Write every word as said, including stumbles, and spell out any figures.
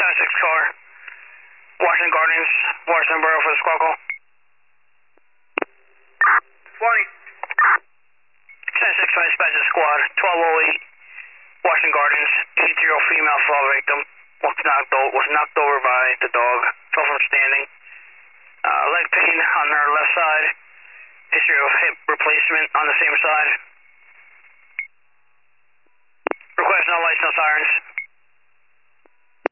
ten six car. Washington Gardens, Washington Borough for the squad call. twenty. ten six dispatch squad, twelve oh eight, Washington Gardens, eight zero female fall victim, was knocked, o was knocked over by the dog, fell from standing. Uh, leg pain on her left side, history of hip replacement on the same side. Request no lights, no sirens.